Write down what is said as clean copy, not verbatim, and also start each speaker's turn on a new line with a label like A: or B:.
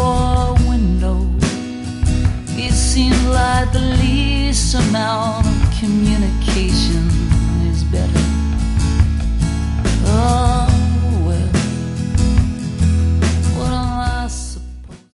A: your window. It seemed like the least amount of communication